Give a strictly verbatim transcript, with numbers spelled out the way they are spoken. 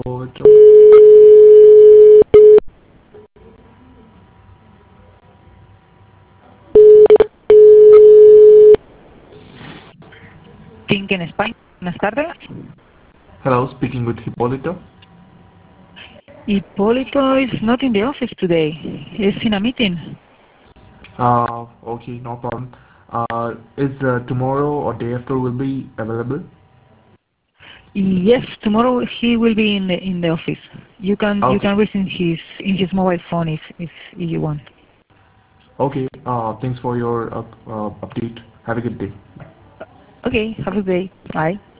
Hipólito. Think en España. Buenas tardes. Hello, speaking with Hipólito. Hipólito is not in the office today. He's in a meeting. Uh, okay, no problem. Uh, is uh, tomorrow or day after will be available? Yes, tomorrow he will be in the in the office. You can you Okay, can reach in his in his mobile phone if if, if you want. okay. Uh, thanks for your uh, uh, update. Have a good day. Okay, have a good day. Bye.